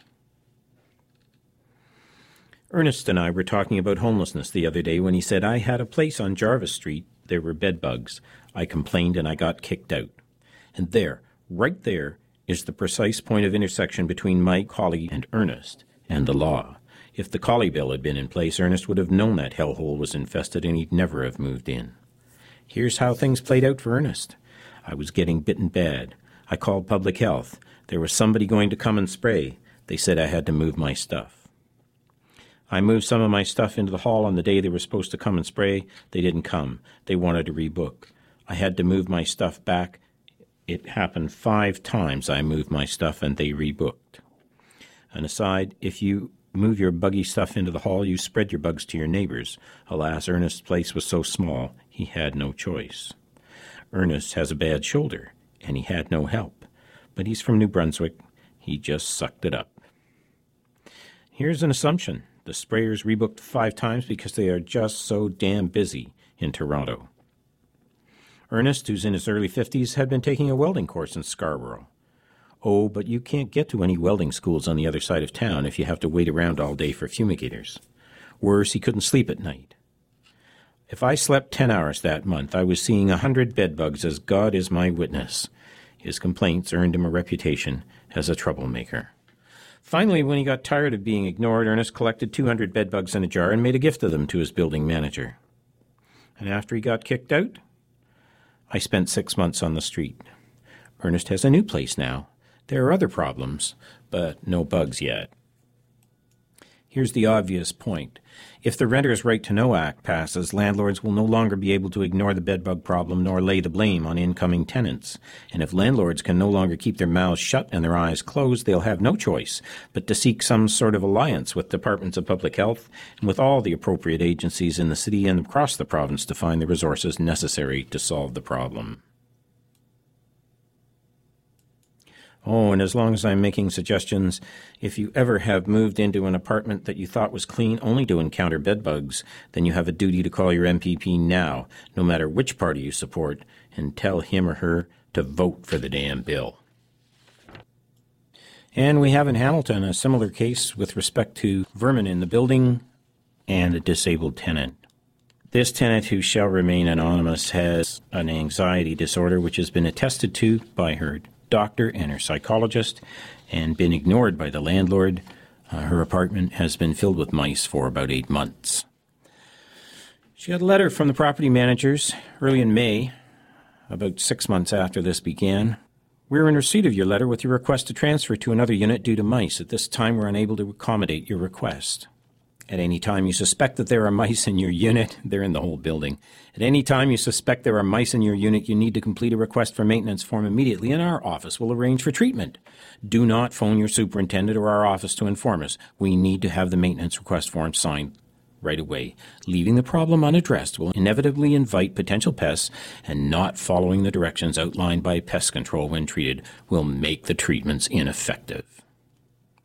Ernest and I were talking about homelessness the other day when he said, I had a place on Jarvis Street. There were bedbugs. I complained and I got kicked out. And there, right there, is the precise point of intersection between Mike, Colley, and Ernest, and the law. If the Colley bill had been in place, Ernest would have known that hellhole was infested and he'd never have moved in. Here's how things played out for Ernest. I was getting bitten bad. I called public health. There was somebody going to come and spray. They said I had to move my stuff. I moved some of my stuff into the hall on the day they were supposed to come and spray. They didn't come. They wanted to rebook. I had to move my stuff back. It happened 5 times I moved my stuff and they rebooked. An aside, if you move your buggy stuff into the hall, you spread your bugs to your neighbors. Alas, Ernest's place was so small, he had no choice. Ernest has a bad shoulder, and he had no help. But he's from New Brunswick. He just sucked it up. Here's an assumption. The sprayers rebooked 5 times because they are just so damn busy in Toronto. Ernest, who's in his early 50s, had been taking a welding course in Scarborough. Oh, but you can't get to any welding schools on the other side of town if you have to wait around all day for fumigators. Worse, he couldn't sleep at night. If I slept 10 hours that month, I was seeing 100 bedbugs, as God is my witness. His complaints earned him a reputation as a troublemaker. Finally, when he got tired of being ignored, Ernest collected 200 bedbugs in a jar and made a gift of them to his building manager. And after he got kicked out, I spent 6 months on the street. Ernest has a new place now. There are other problems, but no bugs yet. Here's the obvious point. If the Renters' Right to Know Act passes, landlords will no longer be able to ignore the bedbug problem nor lay the blame on incoming tenants. And if landlords can no longer keep their mouths shut and their eyes closed, they'll have no choice but to seek some sort of alliance with departments of public health and with all the appropriate agencies in the city and across the province to find the resources necessary to solve the problem. Oh, and as long as I'm making suggestions, if you ever have moved into an apartment that you thought was clean only to encounter bedbugs, then you have a duty to call your MPP now, no matter which party you support, and tell him or her to vote for the damn bill. And we have in Hamilton a similar case with respect to vermin in the building and a disabled tenant. This tenant, who shall remain anonymous, has an anxiety disorder which has been attested to by her doctor and her psychologist and been ignored by the landlord. Her apartment has been filled with mice for about 8 months. She got a letter from the property managers early in May, about 6 months after this began. We're in receipt of your letter with your request to transfer to another unit due to mice. At this time, we're unable to accommodate your request. At any time you suspect that there are mice in your unit, they're in the whole building. At any time you suspect there are mice in your unit, you need to complete a request for maintenance form immediately, and our office will arrange for treatment. Do not phone your superintendent or our office to inform us. We need to have the maintenance request form signed right away. Leaving the problem unaddressed will inevitably invite potential pests, and not following the directions outlined by pest control when treated will make the treatments ineffective.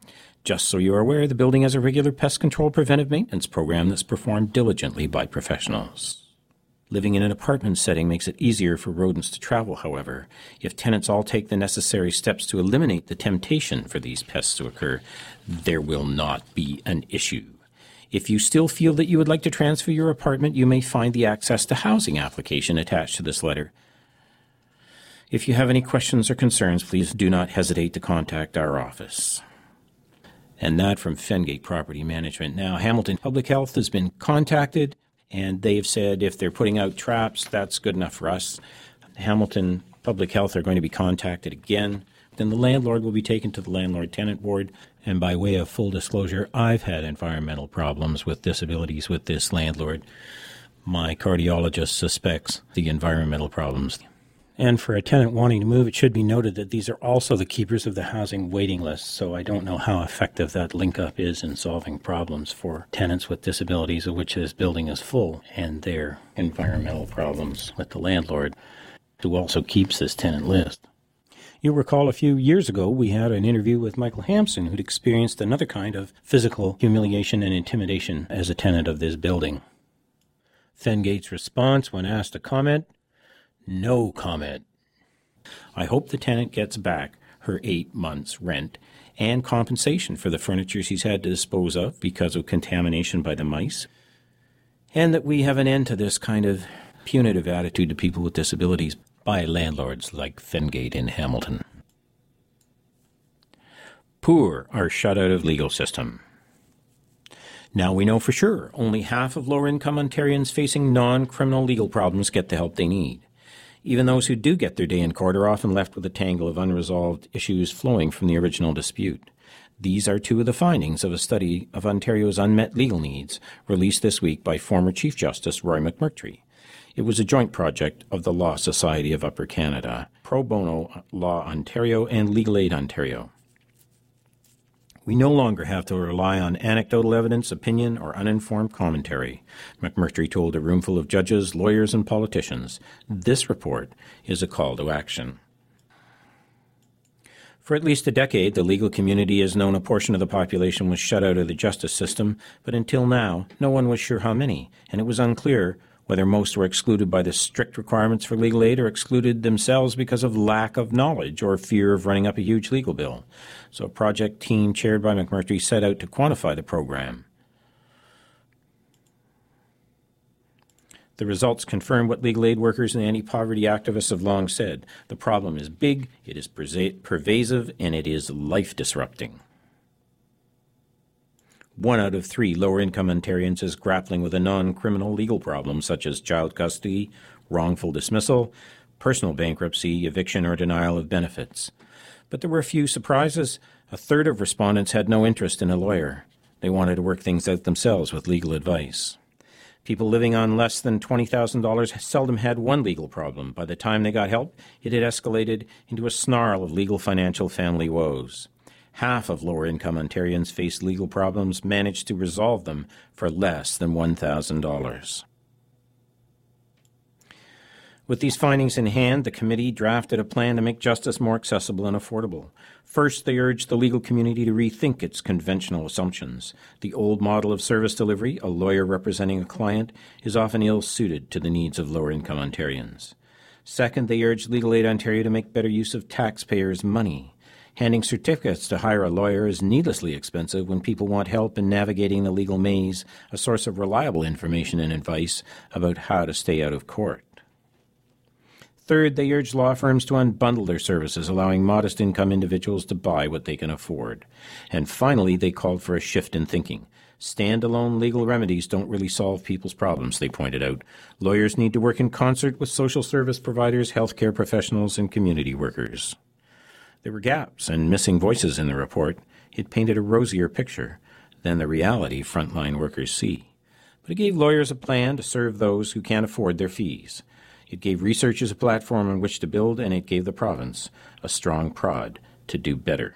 Just so you are aware, the building has a regular pest control preventive maintenance program that's performed diligently by professionals. Living in an apartment setting makes it easier for rodents to travel, however. If tenants all take the necessary steps to eliminate the temptation for these pests to occur, there will not be an issue. If you still feel that you would like to transfer your apartment, you may find the Access to Housing application attached to this letter. If you have any questions or concerns, please do not hesitate to contact our office. And that from Fengate Property Management. Now, Hamilton Public Health has been contacted, and they've said if they're putting out traps, that's good enough for us. Hamilton Public Health are going to be contacted again. Then the landlord will be taken to the Landlord-Tenant Board. And by way of full disclosure, I've had environmental problems with disabilities with this landlord. My cardiologist suspects the environmental problems. And for a tenant wanting to move, it should be noted that these are also the keepers of the housing waiting list, so I don't know how effective that link-up is in solving problems for tenants with disabilities, of which this building is full, and their environmental problems with the landlord, who also keeps this tenant list. You'll recall a few years ago we had an interview with Michael Hampson, who'd experienced another kind of physical humiliation and intimidation as a tenant of this building. Fengate's response when asked to comment: no comment. I hope the tenant gets back her 8 months' rent and compensation for the furniture she's had to dispose of because of contamination by the mice, and that we have an end to this kind of punitive attitude to people with disabilities by landlords like Fengate in Hamilton. Poor are shut out of legal system. Now we know for sure only half of lower-income Ontarians facing non-criminal legal problems get the help they need. Even those who do get their day in court are often left with a tangle of unresolved issues flowing from the original dispute. These are two of the findings of a study of Ontario's unmet legal needs released this week by former Chief Justice Roy McMurtry. It was a joint project of the Law Society of Upper Canada, Pro Bono Law Ontario, and Legal Aid Ontario. We no longer have to rely on anecdotal evidence, opinion, or uninformed commentary, McMurtry told a roomful of judges, lawyers, and politicians. This report is a call to action. For at least a decade, the legal community has known a portion of the population was shut out of the justice system, but until now, no one was sure how many, and it was unclear whether most were excluded by the strict requirements for legal aid or excluded themselves because of lack of knowledge or fear of running up a huge legal bill. So a project team chaired by McMurtry set out to quantify the program. The results confirm what legal aid workers and anti-poverty activists have long said. The problem is big, it is pervasive, and it is life-disrupting. 1 out of 3 lower-income Ontarians is grappling with a non-criminal legal problem such as child custody, wrongful dismissal, personal bankruptcy, eviction, or denial of benefits. But there were a few surprises. A third of respondents had no interest in a lawyer. They wanted to work things out themselves with legal advice. People living on less than $20,000 seldom had one legal problem. By the time they got help, it had escalated into a snarl of legal, financial, family woes. Half of lower-income Ontarians faced legal problems, managed to resolve them for less than $1,000. With these findings in hand, the committee drafted a plan to make justice more accessible and affordable. First, they urged the legal community to rethink its conventional assumptions. The old model of service delivery, a lawyer representing a client, is often ill-suited to the needs of lower-income Ontarians. Second, they urged Legal Aid Ontario to make better use of taxpayers' money. Handing certificates to hire a lawyer is needlessly expensive when people want help in navigating the legal maze, a source of reliable information and advice about how to stay out of court. Third, they urged law firms to unbundle their services, allowing modest-income individuals to buy what they can afford. And finally, they called for a shift in thinking. Standalone legal remedies don't really solve people's problems, they pointed out. Lawyers need to work in concert with social service providers, healthcare professionals, and community workers. There were gaps and missing voices in the report. It painted a rosier picture than the reality frontline workers see. But it gave lawyers a plan to serve those who can't afford their fees. It gave researchers a platform on which to build, and it gave the province a strong prod to do better.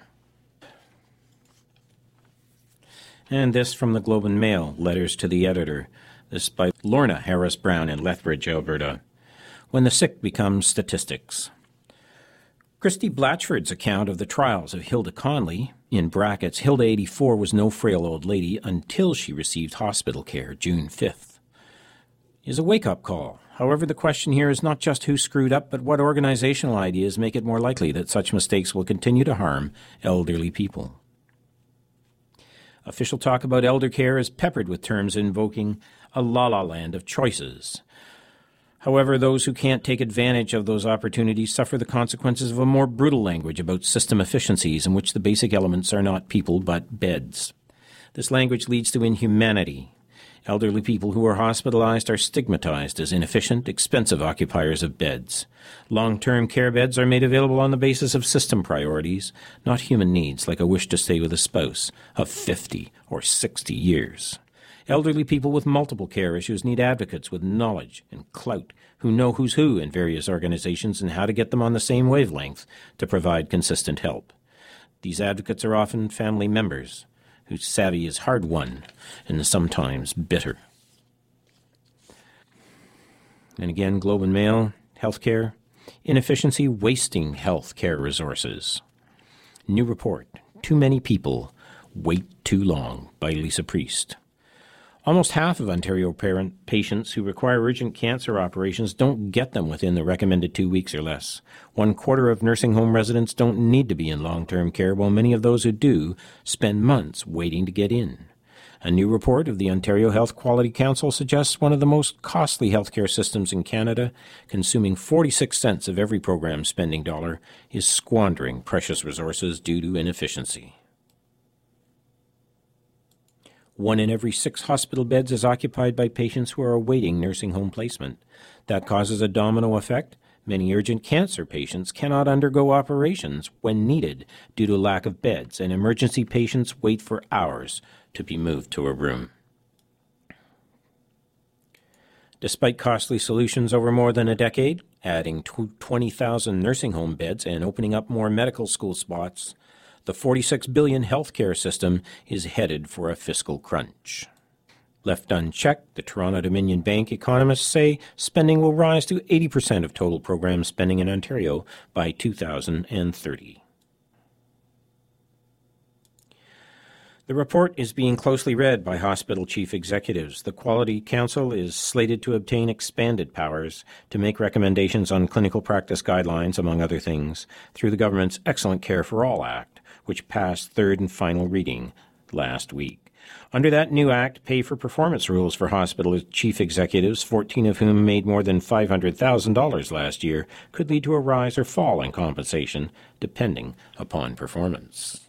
And this from the Globe and Mail, letters to the editor. This by Lorna Harris-Brown in Lethbridge, Alberta. When the sick become statistics. Christy Blatchford's account of the trials of Hilda Conley, in brackets, Hilda 84 was no frail old lady until she received hospital care June 5th, is a wake-up call. However, the question here is not just who screwed up, but what organizational ideas make it more likely that such mistakes will continue to harm elderly people. Official talk about elder care is peppered with terms invoking a la-la land of choices. However, those who can't take advantage of those opportunities suffer the consequences of a more brutal language about system efficiencies in which the basic elements are not people but beds. This language leads to inhumanity. Elderly people who are hospitalized are stigmatized as inefficient, expensive occupiers of beds. Long-term care beds are made available on the basis of system priorities, not human needs like a wish to stay with a spouse of 50 or 60 years. Elderly people with multiple care issues need advocates with knowledge and clout who know who's who in various organizations and how to get them on the same wavelength to provide consistent help. These advocates are often family members whose savvy is hard-won and sometimes bitter. And again, Globe and Mail, healthcare, inefficiency wasting healthcare resources. New report, Too Many People Wait Too Long by Lisa Priest. Almost half of Ontario patients who require urgent cancer operations don't get them within the recommended 2 weeks or less. 1/4 of nursing home residents don't need to be in long-term care, while many of those who do spend months waiting to get in. A new report of the Ontario Health Quality Council suggests one of the most costly healthcare systems in Canada, consuming 46 cents of every program spending dollar, is squandering precious resources due to inefficiency. 1 in every 6 hospital beds is occupied by patients who are awaiting nursing home placement. That causes a domino effect. Many urgent cancer patients cannot undergo operations when needed due to lack of beds, and emergency patients wait for hours to be moved to a room. Despite costly solutions over more than a decade, adding 20,000 nursing home beds and opening up more medical school spots, the $46 billion healthcare system is headed for a fiscal crunch. Left unchecked, the Toronto Dominion Bank economists say spending will rise to 80% of total program spending in Ontario by 2030. The report is being closely read by hospital chief executives. The Quality Council is slated to obtain expanded powers to make recommendations on clinical practice guidelines, among other things, through the government's Excellent Care for All Act, which passed third and final reading last week. Under that new act, pay-for-performance rules for hospital chief executives, 14 of whom made more than $500,000 last year, could lead to a rise or fall in compensation, depending upon performance.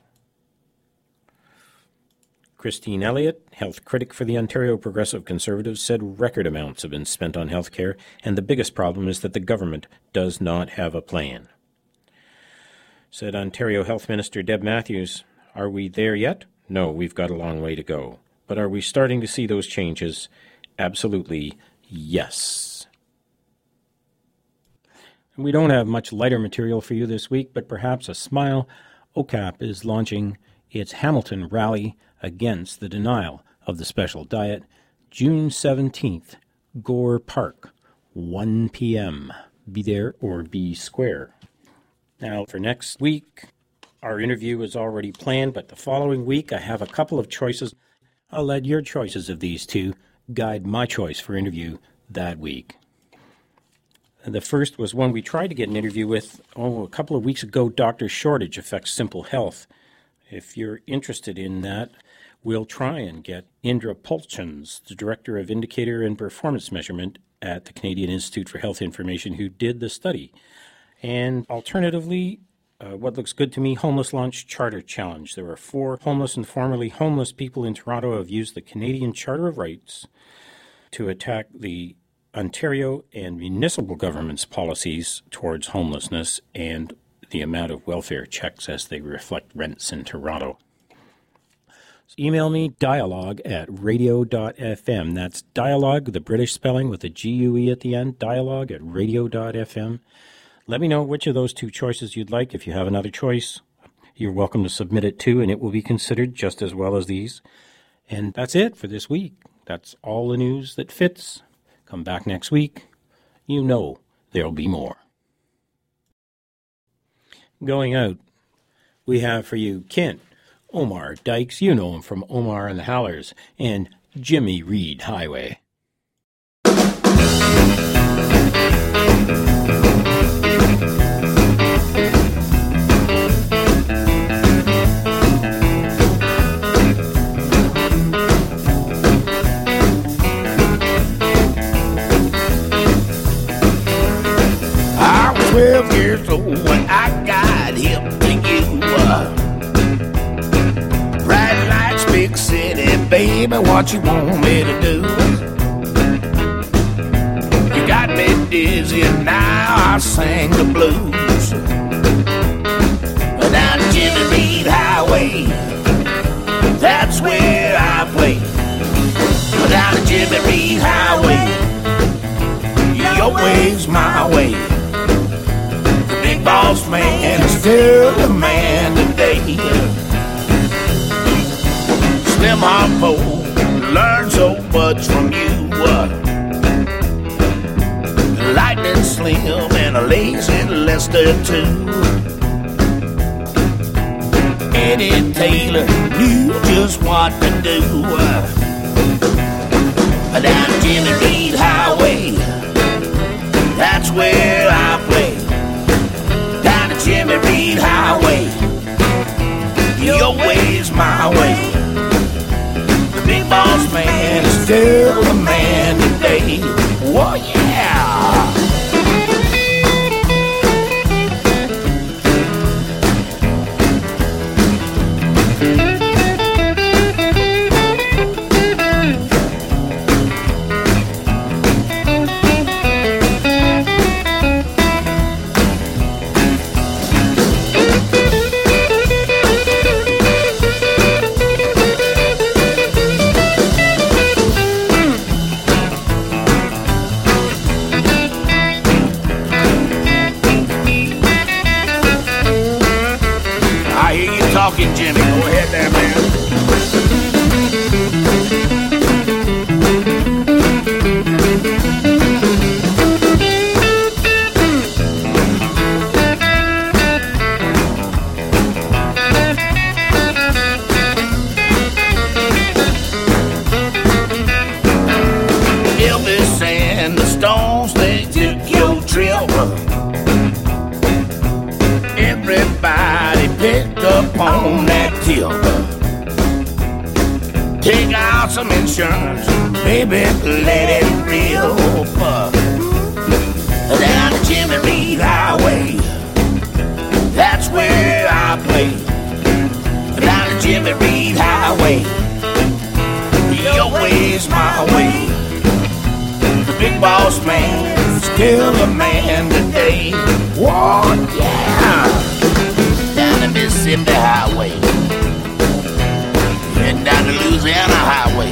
Christine Elliott, health critic for the Ontario Progressive Conservatives, said record amounts have been spent on health care, and the biggest problem is that the government does not have a plan. Said Ontario Health Minister Deb Matthews, "Are we there yet? No, we've got a long way to go. But are we starting to see those changes? Absolutely, yes." And we don't have much lighter material for you this week, but perhaps a smile. OCAP is launching its Hamilton rally against the denial of the special diet, June 17th, Gore Park, 1 p.m. Be there or be square. Now, for next week, our interview is already planned, but the following week I have a couple of choices. I'll let your choices of these two guide my choice for interview that week. The first was one we tried to get an interview with, a couple of weeks ago. Doctor Shortage Affects Simple Health. If you're interested in that, we'll try and get Indra Pulchins, the Director of Indicator and Performance Measurement at the Canadian Institute for Health Information, who did the study. And alternatively, what looks good to me, Homeless Launch Charter Challenge. There are 4 homeless and formerly homeless people in Toronto who have used the Canadian Charter of Rights to attack the Ontario and municipal government's policies towards homelessness and the amount of welfare checks as they reflect rents in Toronto. So email me, dialogue@radio.fm. That's dialogue, the British spelling with a GUE at the end, dialogue@radio.fm. Let me know which of those 2 choices you'd like. If you have another choice, you're welcome to submit it too, and it will be considered just as well as these. And that's it for this week. That's all the news that fits. Come back next week. You know there'll be more. Going out, we have for you Kent Omar Dykes, you know him from Omar and the Howlers, and Jimmy Reed Highway. I was 12 years old when I got hip to you. Bright lights, big city, baby, what you want me to do? You got me dizzy and now I sing the blues. Down Jimmy Reed Highway, that's where I play. Down Jimmy Reed Highway, your way's my way. The big boss man is still the man today. Slim Harpo learned so much from you. Lightning Slim and a lazy Lester too. Eddie Taylor knew just what to do. Down Jimmy Reed Highway, that's where I play. Down the Jimmy Reed Highway, your way's my way. The big boss man is still the man today. Whoa, yeah! Talking, Jimmy. Go ahead there, man. Elvis and the Stones, they took your trip. Everybody picked up on that tip. Take out some insurance, baby, let it rip. Down the Jimmy Reed Highway, that's where I play. Down the Jimmy Reed Highway, your way's my way. The big boss man, still a man today. Whoa, yeah! Down the Mississippi Highway, and down the Louisiana Highway,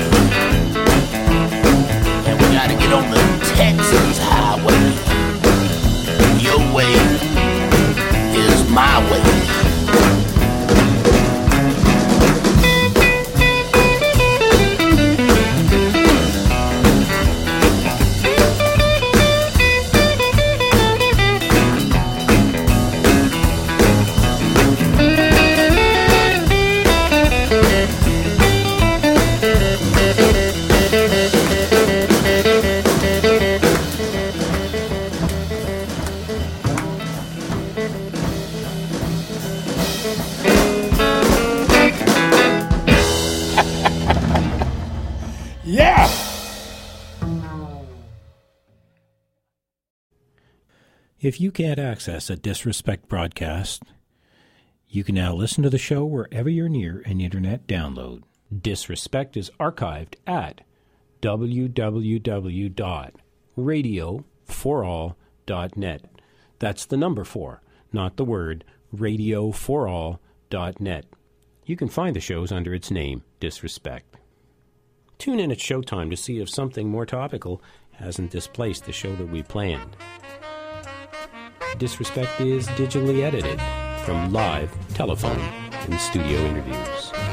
and we gotta get on the Texas Highway. Your way is my way. Yeah! If you can't access a Disrespect broadcast, you can now listen to the show wherever you're near an internet download. Disrespect is archived at www.radioforall.net. That's the number 4, not the word, radioforall.net. You can find the shows under its name, Disrespect. Tune in at showtime to see if something more topical hasn't displaced the show that we planned. Disrespect is digitally edited from live, telephone, and studio interviews.